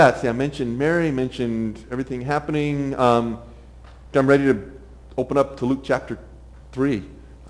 See, I mentioned Mary, mentioned everything happening. I'm ready to open up to Luke chapter 3.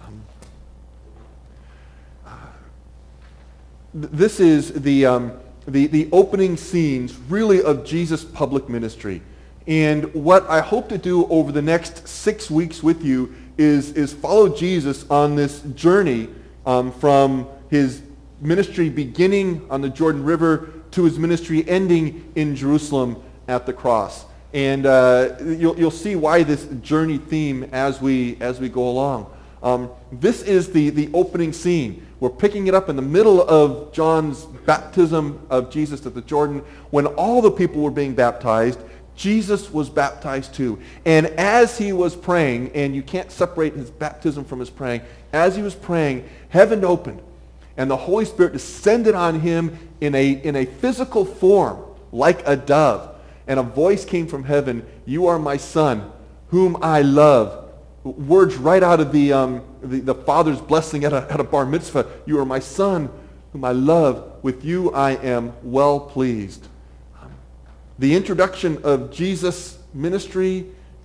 This is the opening scenes, really, of Jesus' public ministry. And what I hope to do over the next 6 weeks with you is follow Jesus on this journey from his ministry beginning on the Jordan River to his ministry ending in Jerusalem at the cross. And you'll see why this journey theme as we go along. This is the opening scene. We're picking it up in the middle of John's baptism of Jesus at the Jordan. When all the people were being baptized, Jesus was baptized too. And as he was praying, and you can't separate his baptism from his praying, as he was praying, heaven opened, and the Holy Spirit descended on him in a physical form, like a dove. And a voice came from heaven, "You are my Son, whom I love." Words right out of the Father's blessing at a bar mitzvah. "You are my Son, whom I love. With you I am well pleased." The introduction of Jesus' ministry,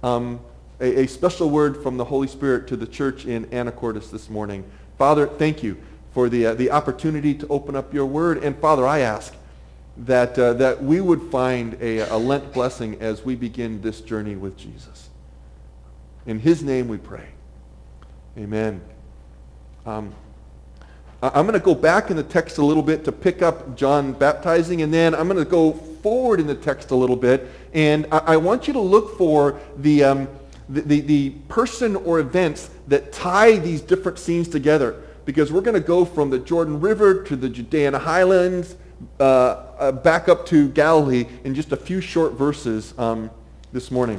a special word from the Holy Spirit to the church in Anacortes this morning. Father, thank you for the opportunity to open up your word. And Father, I ask that we would find a Lent blessing as we begin this journey with Jesus. In his name we pray. Amen. I'm going to go back in the text a little bit to pick up John baptizing, and then I'm going to go forward in the text a little bit, and I want you to look for the person or events that tie these different scenes together, because we're going to go from the Jordan River to the Judean highlands, back up to Galilee in just a few short verses this morning.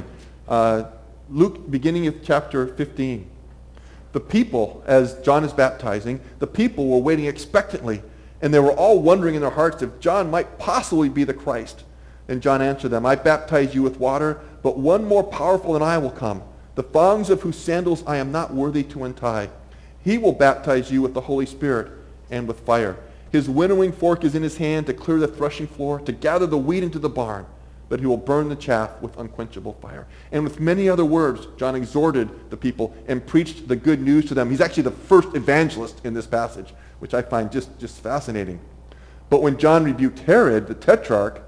Luke, beginning of chapter 15. The people, as John is baptizing, the people were waiting expectantly, and they were all wondering in their hearts if John might possibly be the Christ. And John answered them, "I baptize you with water, but one more powerful than I will come, the thongs of whose sandals I am not worthy to untie. He will baptize you with the Holy Spirit and with fire. His winnowing fork is in his hand to clear the threshing floor, to gather the wheat into the barn, but he will burn the chaff with unquenchable fire." And with many other words, John exhorted the people and preached the good news to them. He's actually the first evangelist in this passage, which I find just fascinating. But when John rebuked Herod, the tetrarch,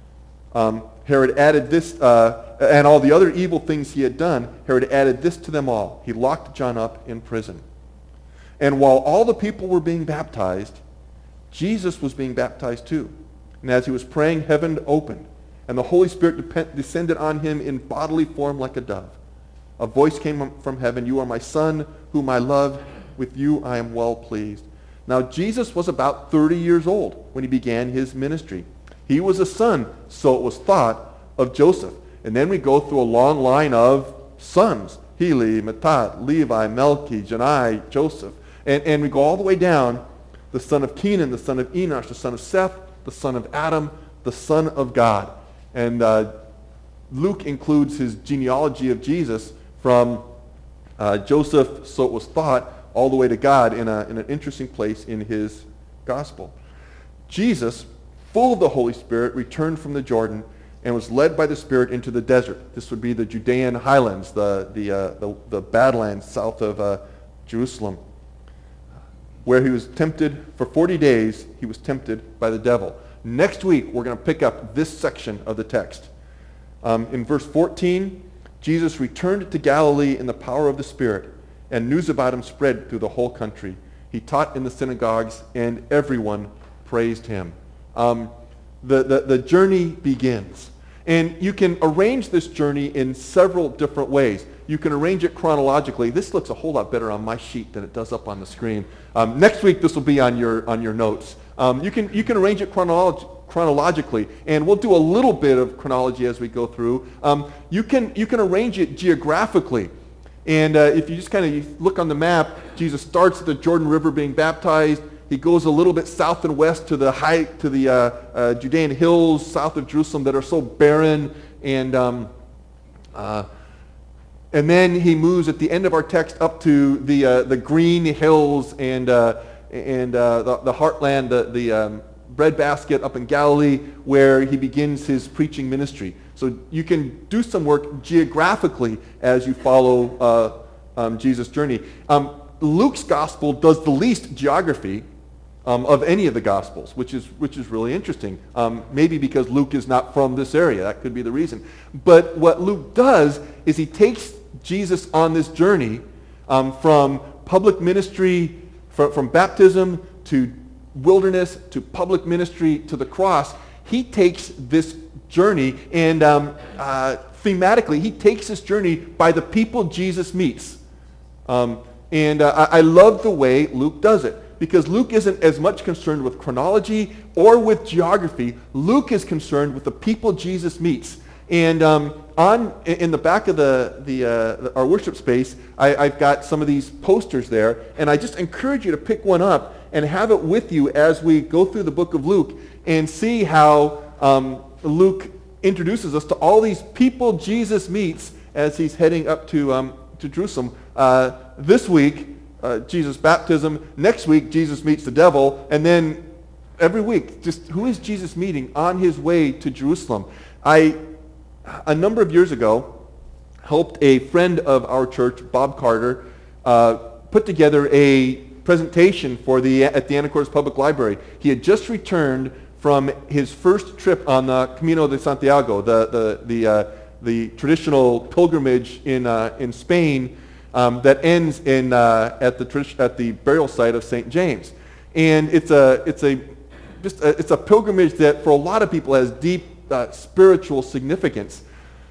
Herod added this, and all the other evil things he had done, Herod added this to them all. He locked John up in prison. And while all the people were being baptized, Jesus was being baptized too. And as he was praying, heaven opened, and the Holy Spirit descended on him in bodily form like a dove. A voice came from heaven, "You are my Son, whom I love. With you I am well pleased." Now Jesus was about 30 years old when he began his ministry. He was a son, so it was thought, of Joseph. And then we go through a long line of sons: Heli, Matthat, Levi, Melchi, Jannai, Joseph. And we go all the way down, the son of Kenan, the son of Enosh, the son of Seth, the son of Adam, the son of God. And Luke includes his genealogy of Jesus from Joseph, so it was thought, all the way to God in an interesting place in his gospel. Jesus, full of the Holy Spirit, returned from the Jordan and was led by the Spirit into the desert. This would be the Judean highlands, the Badlands south of Jerusalem, where he was tempted for 40 days. He was tempted by the devil. Next week, we're going to pick up this section of the text. In verse 14, Jesus returned to Galilee in the power of the Spirit, and news about him spread through the whole country. He taught in the synagogues, and everyone praised him. The journey begins. And you can arrange this journey in several different ways. You can arrange it chronologically. This looks a whole lot better on my sheet than it does up on the screen. Next week, this will be on your notes. You can arrange it chronologically, and we'll do a little bit of chronology as we go through. You can arrange it geographically. And if you just kind of look on the map, Jesus starts at the Jordan River being baptized. He goes a little bit south and west to the Judean hills south of Jerusalem that are so barren, and then he moves at the end of our text up to the green hills and the heartland, breadbasket up in Galilee where he begins his preaching ministry. So you can do some work geographically as you follow Jesus' journey. Luke's gospel does the least geography of any of the Gospels, which is really interesting. Maybe because Luke is not from this area. That could be the reason. But what Luke does is he takes Jesus on this journey from public ministry, from baptism to wilderness to public ministry to the cross. He takes this journey and thematically, he takes this journey by the people Jesus meets. I love the way Luke does it. Because Luke isn't as much concerned with chronology or with geography. Luke is concerned with the people Jesus meets. And in the back of our worship space, I've got some of these posters there, and I just encourage you to pick one up and have it with you as we go through the book of Luke and see how Luke introduces us to all these people Jesus meets as he's heading up to Jerusalem. This week, Jesus' baptism. Next week, Jesus meets the devil. And then every week, just who is Jesus meeting on his way to Jerusalem? A number of years ago, helped a friend of our church, Bob Carter, put together a presentation at the Anacortes Public Library. He had just returned from his first trip on the Camino de Santiago, the traditional pilgrimage in Spain, that ends at the burial site of St. James, and it's a pilgrimage that for a lot of people has deep spiritual significance.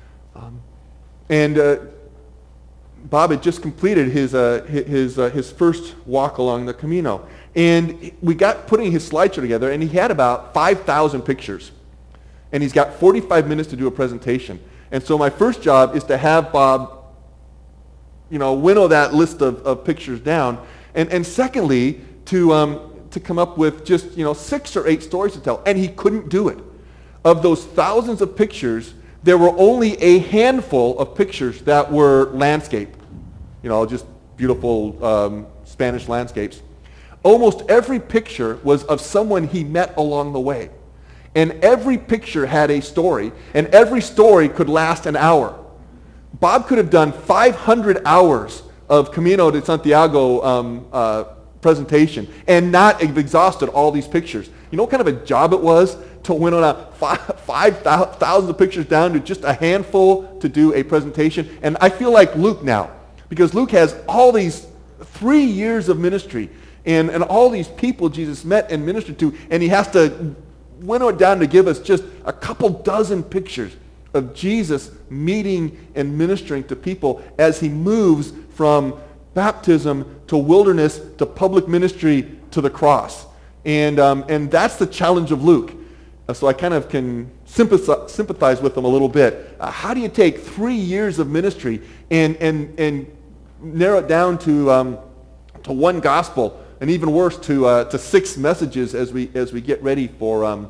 Bob had just completed his first walk along the Camino, and we got putting his slideshow together, and he had about 5,000 pictures, and he's got 45 minutes to do a presentation. And so my first job is to have Bob winnow that list of pictures down. And secondly, to come up with just, 6 or 8 stories to tell. And he couldn't do it. Of those thousands of pictures, there were only a handful of pictures that were landscape. Just beautiful Spanish landscapes. Almost every picture was of someone he met along the way. And every picture had a story. And every story could last an hour. Bob could have done 500 hours of Camino de Santiago presentation and not have exhausted all these pictures. You know what kind of a job it was to winnow out 5,000 pictures down to just a handful to do a presentation? And I feel like Luke now, because Luke has all these 3 years of ministry and all these people Jesus met and ministered to, and he has to winnow it down to give us just a couple dozen pictures of Jesus meeting and ministering to people as he moves from baptism to wilderness to public ministry to the cross. And that's the challenge of Luke. So I kind of can sympathize with him a little bit. How do you take 3 years of ministry and narrow it down to one gospel, and even worse to 6 messages as we get ready for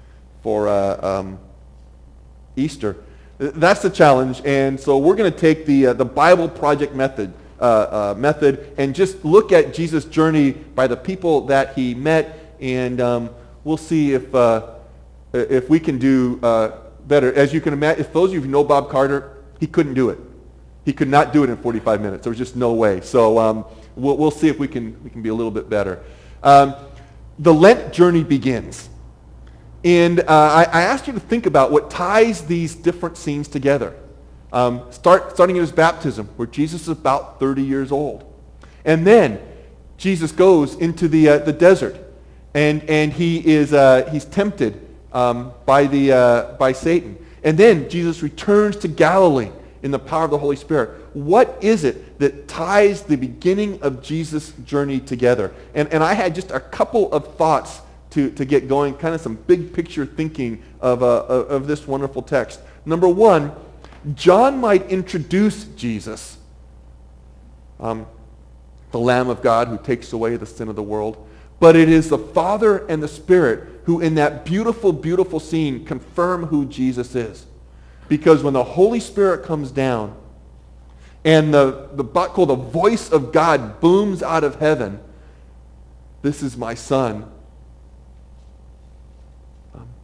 Easter? That's the challenge, and so we're going to take the Bible Project method and just look at Jesus' journey by the people that he met, and we'll see if we can do better. As you can imagine, if those of you who know Bob Carter, he couldn't do it. He could not do it in 45 minutes. There was just no way. So we'll see if we can be a little bit better. The Lent journey begins. And I asked you to think about what ties these different scenes together. Starting at his baptism, where Jesus is about 30 years old. And then Jesus goes into the desert, and he's tempted by Satan. And then Jesus returns to Galilee in the power of the Holy Spirit. What is it that ties the beginning of Jesus' journey together? And I had just a couple of thoughts to get going, kind of some big picture thinking of this wonderful text. Number one, John might introduce Jesus, the Lamb of God who takes away the sin of the world, but it is the Father and the Spirit who in that beautiful, beautiful scene confirm who Jesus is. Because when the Holy Spirit comes down and the voice of God booms out of heaven, "This is my Son,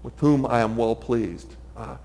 with whom I am well pleased.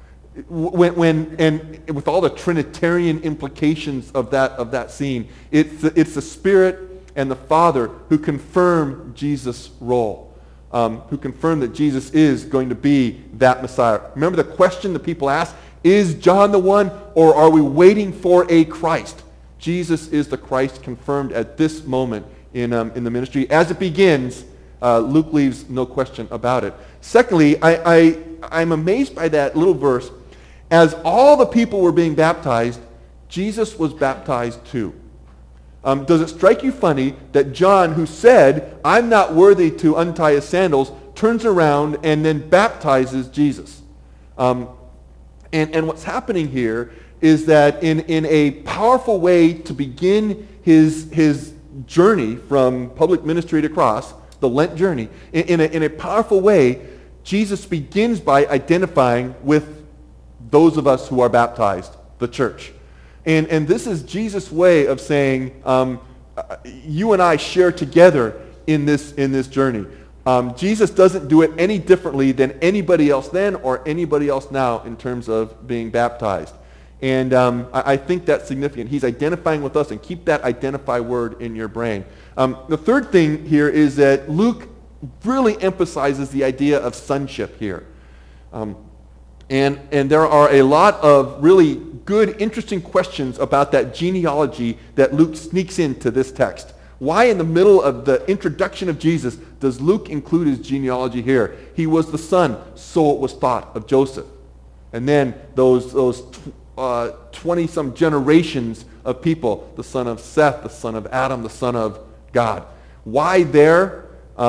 And with all the Trinitarian implications of that scene, it's the Spirit and the Father who confirm Jesus' role, who confirm that Jesus is going to be that Messiah. Remember the question the people asked, is John the one, or are we waiting for a Christ? Jesus is the Christ confirmed at this moment in the ministry. As it begins, Luke leaves no question about it. Secondly, I'm amazed by that little verse. As all the people were being baptized, Jesus was baptized too. Does it strike you funny that John, who said, I'm not worthy to untie his sandals, turns around and then baptizes Jesus? And what's happening here is that in a powerful way to begin his journey from public ministry to cross, the Lent journey, in a powerful way, Jesus begins by identifying with those of us who are baptized, the church. And this is Jesus' way of saying, you and I share together in this journey. Jesus doesn't do it any differently than anybody else then or anybody else now in terms of being baptized. And I think that's significant. He's identifying with us, and keep that identify word in your brain. The third thing here is that Luke really emphasizes the idea of sonship here. And there are a lot of really good, interesting questions about that genealogy that Luke sneaks into this text. Why in the middle of the introduction of Jesus does Luke include his genealogy here? He was the son, so it was thought, of Joseph. And then those 20-some generations of people, the son of Seth, the son of Adam, the son of God. Why there?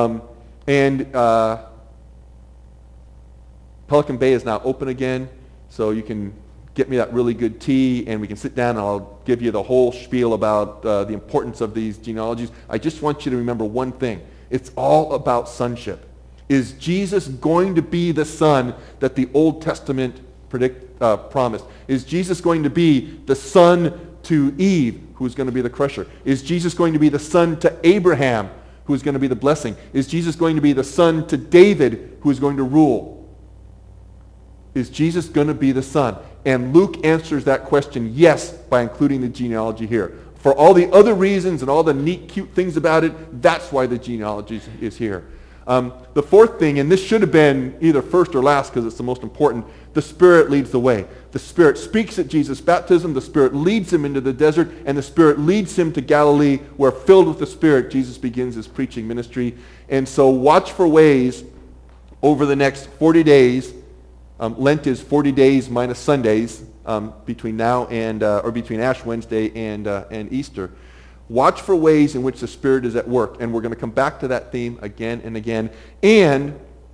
Pelican Bay is now open again, so you can get me that really good tea, and we can sit down and I'll give you the whole spiel about the importance of these genealogies. I just want you to remember one thing. It's all about sonship. Is Jesus going to be the son that the Old Testament promised? Is Jesus going to be the son to Eve, who's going to be the crusher? Is Jesus going to be the son to Abraham, who's going to be the blessing? Is Jesus going to be the son to David, who is going to rule? Is Jesus going to be the son? And Luke answers that question yes by including the genealogy here. For all the other reasons and all the neat, cute things about it, that's why the genealogy is here. The fourth thing, and this should have been either first or last because it's the most important, the Spirit leads the way. The Spirit speaks at Jesus' baptism, the Spirit leads him into the desert, and the Spirit leads him to Galilee, where filled with the Spirit, Jesus begins his preaching ministry. And so watch for ways over the next 40 days. Lent is 40 days minus Sundays between now and, or between Ash Wednesday and Easter. Watch for ways in which the Spirit is at work. And we're going to come back to that theme again and again. And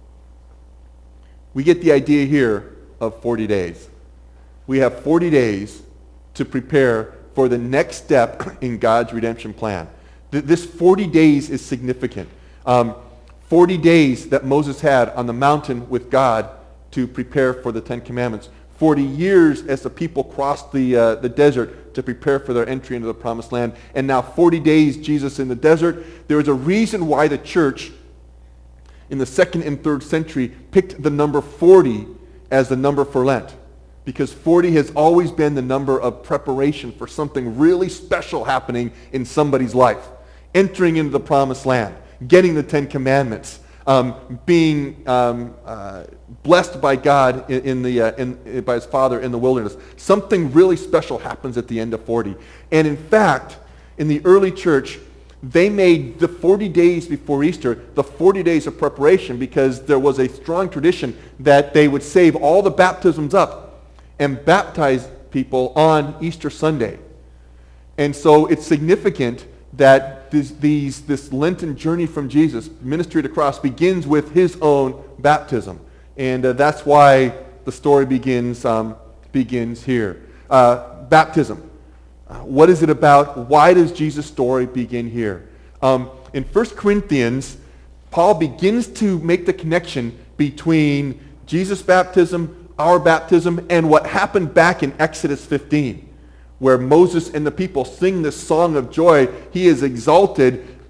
we get the idea here of 40 days. We have 40 days to prepare for the next step in God's redemption plan. This 40 days is significant. 40 days that Moses had on the mountain with God to prepare for the Ten Commandments. 40 years as the people crossed the desert to prepare for their entry into the Promised Land. And now 40 days Jesus in the desert. There is a reason why the church in the 2nd and 3rd century picked the number 40 as the number for Lent. Because 40 has always been the number of preparation for something really special happening in somebody's life. Entering into the Promised Land, getting the Ten Commandments, being blessed by God by his Father in the wilderness. Something really special happens at the end of 40. And in fact, in the early church, they made the 40 days before Easter the 40 days of preparation because there was a strong tradition that they would save all the baptisms up and baptize people on Easter Sunday. And so it's significant that this Lenten journey from Jesus, ministry to cross, begins with his own baptism. And that's why the story begins here. Baptism. What is it about? Why does Jesus' story begin here? In 1 Corinthians, Paul begins to make the connection between Jesus' baptism, our baptism, and what happened back in Exodus 15. Where Moses and the people sing this song of joy. He is exalted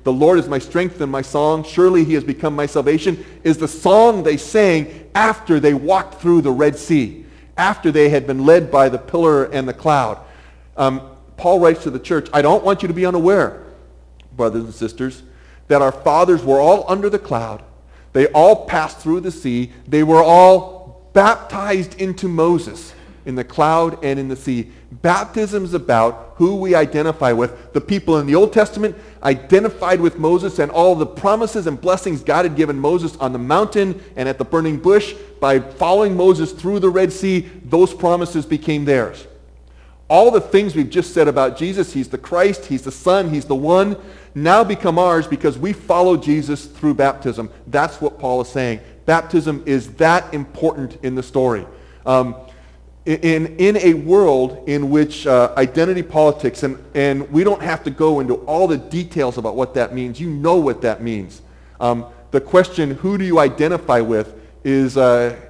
The Lord is my strength and my song. Surely he has become my salvation, is the song they sang after they walked through the Red Sea, after they had been led by the pillar and the cloud. Paul writes to the church, I don't want you to be unaware, brothers and sisters, that our fathers were all under the cloud. They all passed through the sea. They were all baptized into Moses in the cloud and in the sea. Baptism is about who we identify with. The people in the Old Testament identified with Moses and all the promises and blessings God had given Moses on the mountain and at the burning bush. By following Moses through the Red Sea, those promises became theirs. All the things we've just said about Jesus, he's the Christ, he's the Son, he's the one, now become ours because we follow Jesus through baptism. That's what Paul is saying. Baptism is that important in the story. In a world in which identity politics, and we don't have to go into all the details about what that means. You know what that means. The question, who do you identify with, is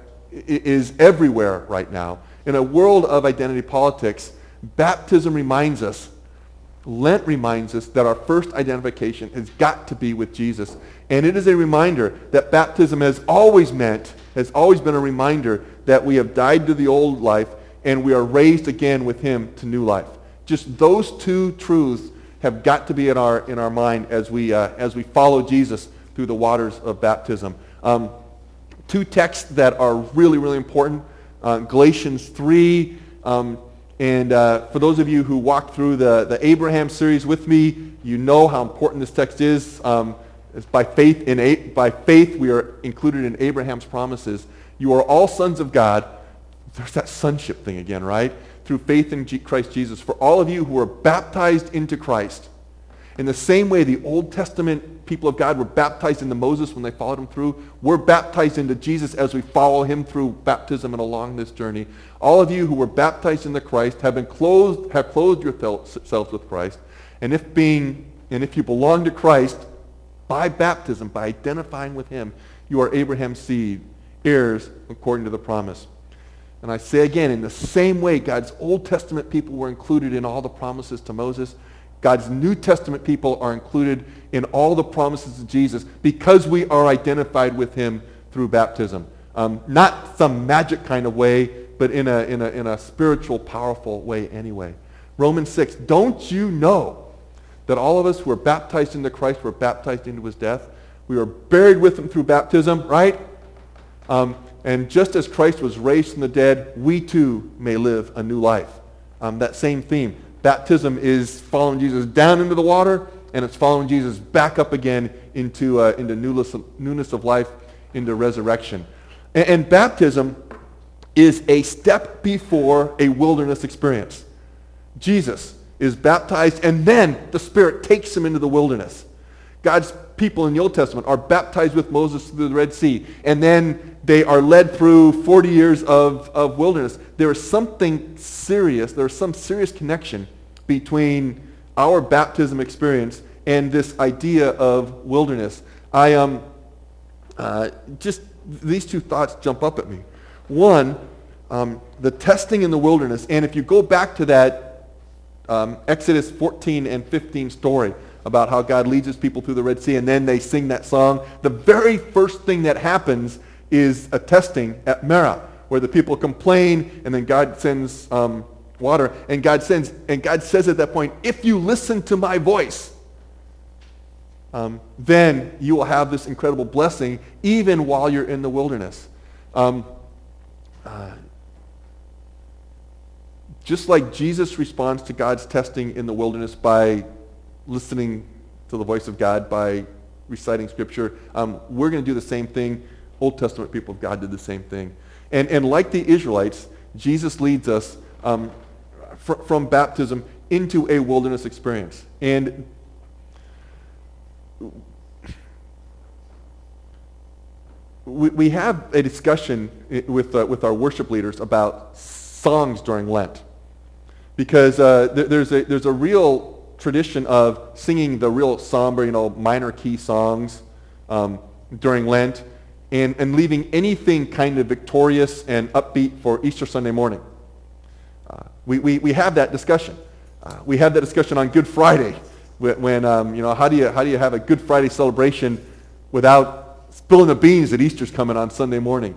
everywhere right now. In a world of identity politics, baptism reminds us, Lent reminds us that our first identification has got to be with Jesus. And it is a reminder that baptism has always been a reminder that we have died to the old life and we are raised again with him to new life. Just those two truths have got to be in our mind as we follow Jesus through the waters of baptism. Two texts that are really, really important. Galatians 3, and for those of you who walked through the Abraham series with me, you know how important this text is. It's by faith we are included in Abraham's promises. You are all sons of God. There's that sonship thing again, right? Through faith in Christ Jesus. For all of you who are baptized into Christ, in the same way the Old Testament people of God were baptized into Moses when they followed him through, we're baptized into Jesus as we follow him through baptism and along this journey. All of you who were baptized into Christ have clothed yourselves with Christ. And if you belong to Christ by baptism, by identifying with him, you are Abraham's seed, heirs according to the promise. And I say again, in the same way God's Old Testament people were included in all the promises to Moses, God's New Testament people are included in all the promises of Jesus because we are identified with him through baptism. Not some magic kind of way, but in a spiritual, powerful way anyway. Romans 6, don't you know that all of us who are baptized into Christ were baptized into his death? We were buried with him through baptism, right? And just as Christ was raised from the dead, we too may live a new life. That same theme. Baptism is following Jesus down into the water, and it's following Jesus back up again into newness of life, into resurrection. And baptism is a step before a wilderness experience. Jesus is baptized, and then the Spirit takes him into the wilderness. God's people in the Old Testament are baptized with Moses through the Red Sea, and then they are led through 40 years of wilderness. There is something serious, there is some serious connection between our baptism experience and this idea of wilderness. Just these two thoughts jump up at me. One, the testing in the wilderness, and if you go back to that Exodus 14 and 15 story about how God leads his people through the Red Sea, and then they sing that song, the very first thing that happens is a testing at Merah, where the people complain, and then God sends water, and God says at that point, if you listen to my voice, then you will have this incredible blessing even while you're in the wilderness. Just like Jesus responds to God's testing in the wilderness by listening to the voice of God, by reciting Scripture, we're going to do the same thing. Old Testament people of God did the same thing. And like the Israelites, Jesus leads us from baptism into a wilderness experience. And we have a discussion with our worship leaders about songs during Lent, because there's a real tradition of singing the real somber, minor key songs during Lent, and leaving anything kind of victorious and upbeat for Easter Sunday morning. We have that discussion. We have that discussion on Good Friday, when how do you have a Good Friday celebration without spilling the beans that Easter's coming on Sunday morning?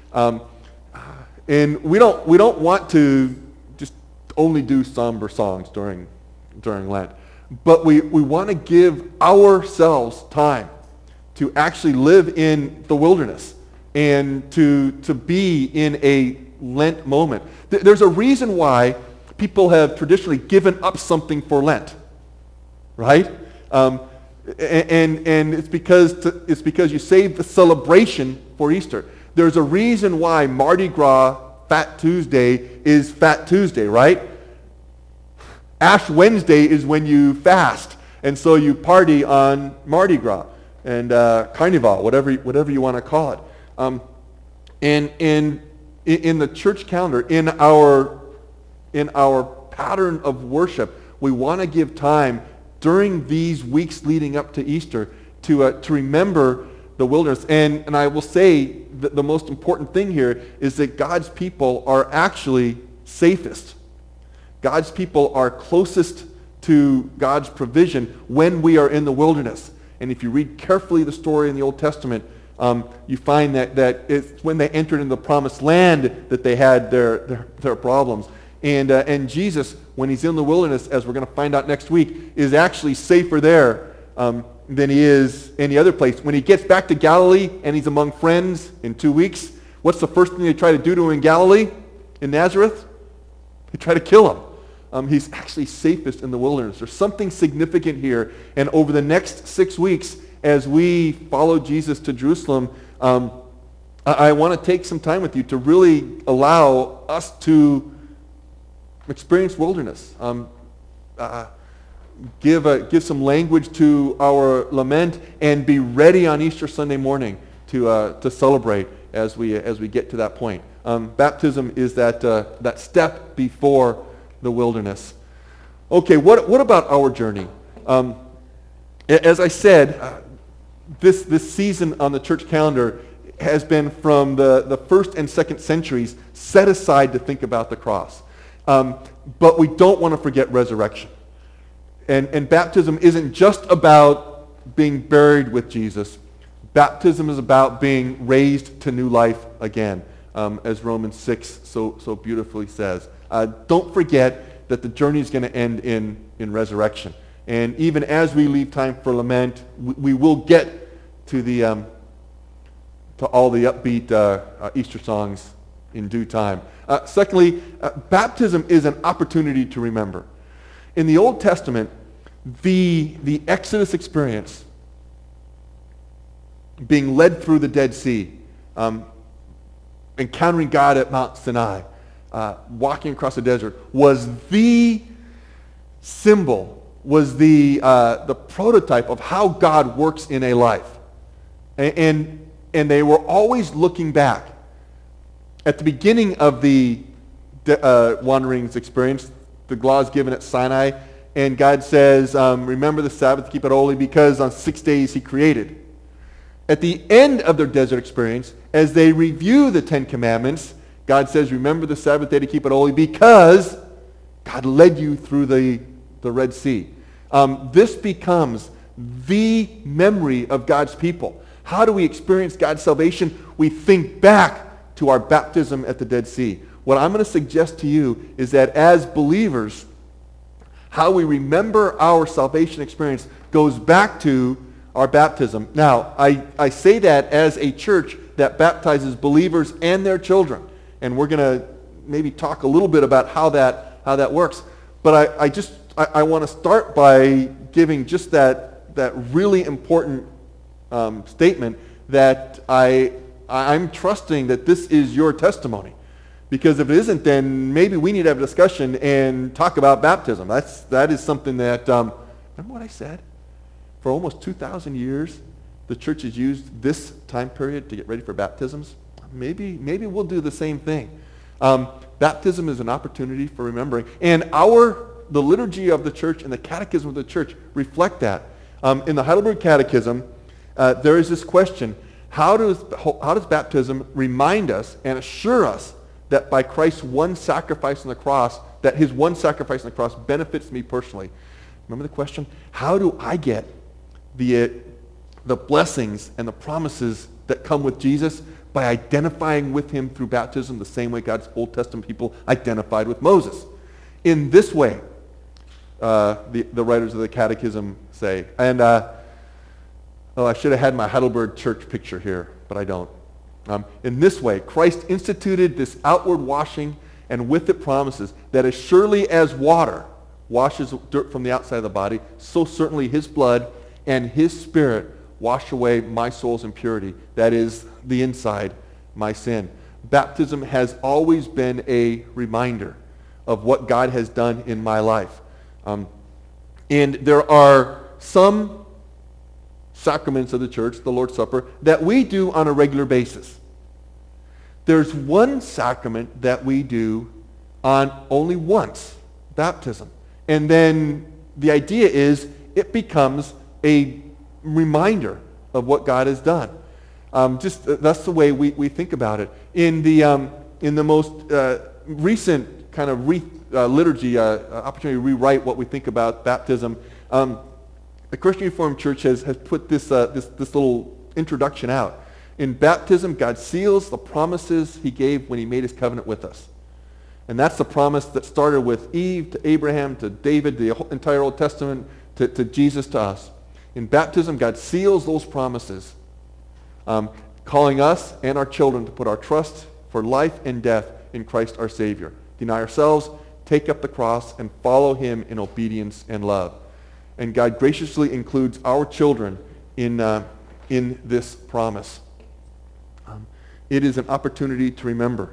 And we don't want to just only do somber songs during Lent, but we want to give ourselves time to actually live in the wilderness and to be in a Lent moment. There's a reason why people have traditionally given up something for Lent, right? And it's because you save the celebration for Easter. There's a reason why Mardi Gras Fat Tuesday is Fat Tuesday, right? Ash Wednesday is when you fast, and so you party on Mardi Gras and Carnival, whatever you want to call it. And in the church calendar, in our pattern of worship, we want to give time during these weeks leading up to Easter to remember the wilderness. And I will say that the most important thing here is that God's people are actually safest. God's people are closest to God's provision when we are in the wilderness. And if you read carefully the story in the Old Testament, you find that it's when they entered into the promised land that they had their problems. And Jesus, when he's in the wilderness, as we're going to find out next week, is actually safer there than he is any other place. When he gets back to Galilee and he's among friends in 2 weeks, what's the first thing they try to do to him in Galilee, in Nazareth? They try to kill him. He's actually safest in the wilderness. There's something significant here. And over the next 6 weeks, as we follow Jesus to Jerusalem, I want to take some time with you to really allow us to experience wilderness. Give some language to our lament, and be ready on Easter Sunday morning to celebrate as we get to that point. Baptism is that step before the wilderness. Okay, what about our journey? As I said, this season on the church calendar has been from the first and second centuries set aside to think about the cross. But we don't want to forget resurrection. And baptism isn't just about being buried with Jesus. Baptism is about being raised to new life again, as Romans 6 so beautifully says. Don't forget that the journey is going to end in resurrection. And even as we leave time for lament, we will get to all the upbeat Easter songs in due time. Secondly, baptism is an opportunity to remember. In the Old Testament, the Exodus experience, being led through the Dead Sea, encountering God at Mount Sinai, walking across the desert, was the symbol, was the prototype of how God works in a life. And they were always looking back. At the beginning of the wanderings experience, the law is given at Sinai, and God says, remember the Sabbath, keep it holy, because on 6 days he created. At the end of their desert experience, as they review the Ten Commandments, God says, remember the Sabbath day to keep it holy, because God led you through the Red Sea. This becomes the memory of God's people. How do we experience God's salvation? We think back to our baptism at the Dead Sea. What I'm going to suggest to you is that as believers, how we remember our salvation experience goes back to our baptism. Now, I say that as a church that baptizes believers and their children. And we're going to maybe talk a little bit about how that works. But I want to start by giving just that really important statement that I'm trusting that this is your testimony. Because if it isn't, then maybe we need to have a discussion and talk about baptism. That is something that, remember what I said? For almost 2,000 years, the church has used this time period to get ready for baptisms. Maybe we'll do the same thing. Baptism is an opportunity for remembering. And the liturgy of the church and the catechism of the church reflect that. In the Heidelberg Catechism, there is this question: how does baptism remind us and assure us that by Christ's one sacrifice on the cross, that his one sacrifice on the cross benefits me personally? Remember the question? How do I get the blessings and the promises that come with Jesus? By identifying with him through baptism the same way God's Old Testament people identified with Moses. In this way, the writers of the Catechism say, and I should have had my Heidelberg Church picture here, but I don't. In this way, Christ instituted this outward washing, and with it promises that as surely as water washes dirt from the outside of the body, so certainly his blood and his Spirit wash away my soul's impurity, that is, the inside, my sin. Baptism has always been a reminder of what God has done in my life. And there are some sacraments of the church, the Lord's Supper, that we do on a regular basis. There's one sacrament that we do on only once, baptism. And then the idea is it becomes a reminder of what God has done. That's the way we think about it. In the most recent kind of liturgy opportunity to rewrite what we think about baptism, the Christian Reformed Church has put this little introduction out. In baptism, God seals the promises he gave when he made his covenant with us. And that's the promise that started with Eve to Abraham to David, the entire Old Testament, to Jesus, to us. In baptism, God seals those promises, calling us and our children to put our trust for life and death in Christ our Savior. Deny ourselves, take up the cross, and follow him in obedience and love. And God graciously includes our children in this promise. It is an opportunity to remember.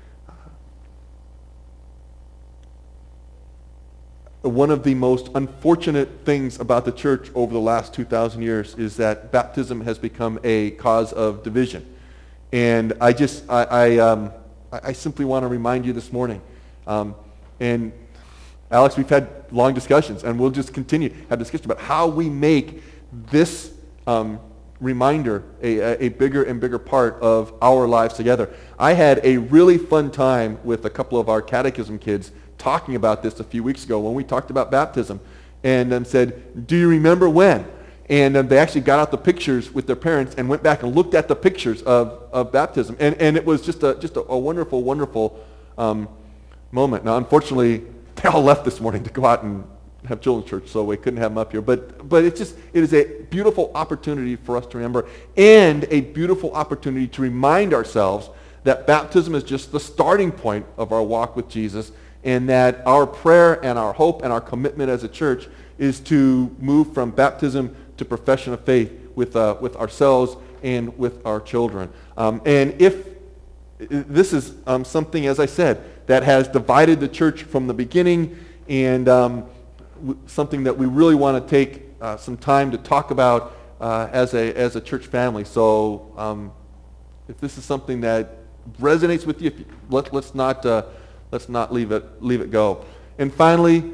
One of the most unfortunate things about the church over the last 2,000 years is that baptism has become a cause of division. And I simply want to remind you this morning. And Alex, we've had long discussions, and we'll just continue to have discussions about how we make this reminder a bigger and bigger part of our lives together. I had a really fun time with a couple of our catechism kids talking about this a few weeks ago when we talked about baptism, and said, do you remember when? And they actually got out the pictures with their parents and went back and looked at the pictures of baptism, and it was just a wonderful, wonderful moment. Now, unfortunately, they all left this morning to go out and have children's church, so we couldn't have them up here. But it is a beautiful opportunity for us to remember, and a beautiful opportunity to remind ourselves that baptism is just the starting point of our walk with Jesus, and that our prayer and our hope and our commitment as a church is to move from baptism to profession of faith with ourselves and with our children. And if this is something, as I said, that has divided the church from the beginning, and something that we really want to take some time to talk about as a church family. So if this is something that resonates with you, let's not leave it go. And finally,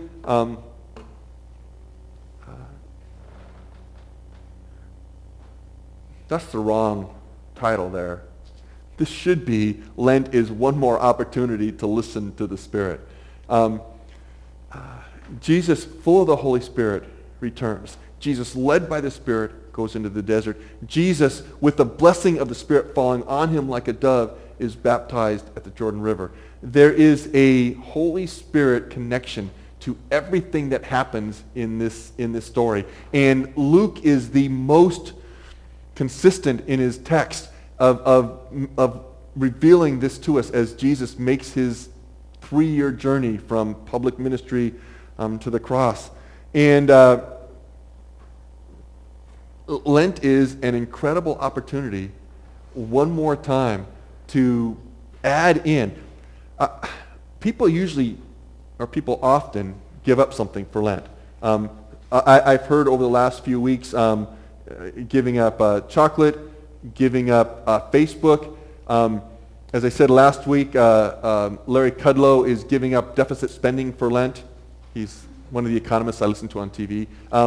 that's the wrong title there. This should be, Lent is one more opportunity to listen to the Spirit. Jesus, full of the Holy Spirit, returns. Jesus, led by the Spirit, goes into the desert. Jesus, with the blessing of the Spirit falling on him like a dove, is baptized at the Jordan River. There is a Holy Spirit connection to everything that happens in this story. And Luke is the most consistent in his text of revealing this to us as Jesus makes his 3-year journey from public ministry to the cross. And Lent is an incredible opportunity, one more time, to add in. People often give up something for Lent. I've heard over the last few weeks giving up chocolate, giving up Facebook. As I said last week, Larry Kudlow is giving up deficit spending for Lent. He's one of the economists I listen to on TV.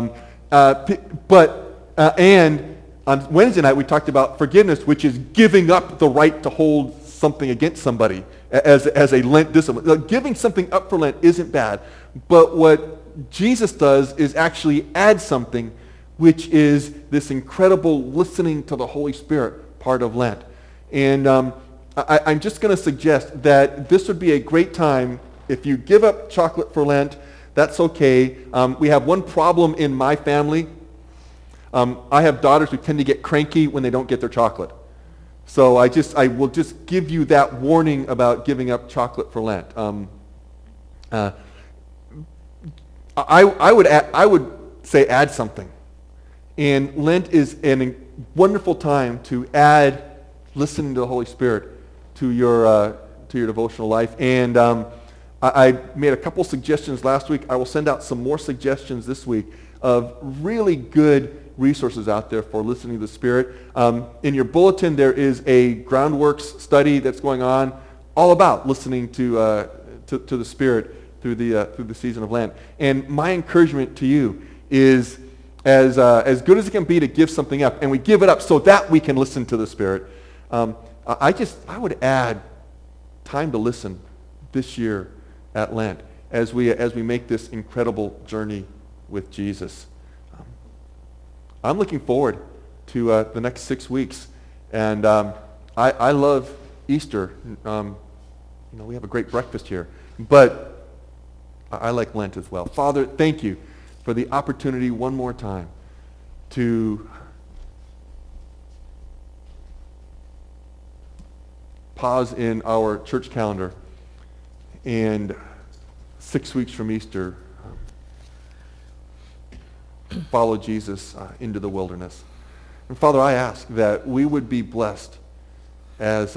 And on Wednesday night we talked about forgiveness, which is giving up the right to hold something against somebody as a Lent discipline. Giving something up for Lent isn't bad, but what what Jesus does is actually add something, which is this incredible listening to the Holy Spirit part of Lent. And I'm just going to suggest that this would be a great time. If you give up chocolate for Lent, that's okay. We have one problem in my family. I have daughters who tend to get cranky when they don't get their chocolate. So I will just give you that warning about giving up chocolate for Lent. I would say add something. And Lent is a wonderful time to add listening to the Holy Spirit to your devotional life. And I made a couple suggestions last week. I will send out some more suggestions this week of really good resources out there for listening to the Spirit. In your bulletin, there is a Groundworks study that's going on all about listening to the Spirit through the season of Lent. And my encouragement to you is, as good as it can be to give something up, and we give it up so that we can listen to the Spirit. I would add time to listen this year at Lent as we make this incredible journey with Jesus. I'm looking forward to the next 6 weeks, and I love Easter. We have a great breakfast here, but I like Lent as well. Father, thank you for the opportunity one more time to pause in our church calendar and 6 weeks from Easter follow Jesus into the wilderness. And Father, I ask that we would be blessed as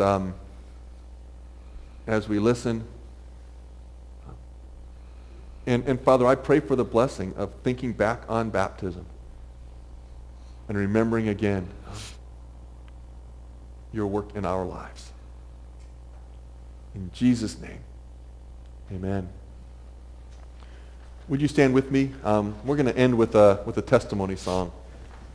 we listen. And Father, I pray for the blessing of thinking back on baptism and remembering again your work in our lives. In Jesus' name, amen. Would you stand with me? We're going to end with a testimony song.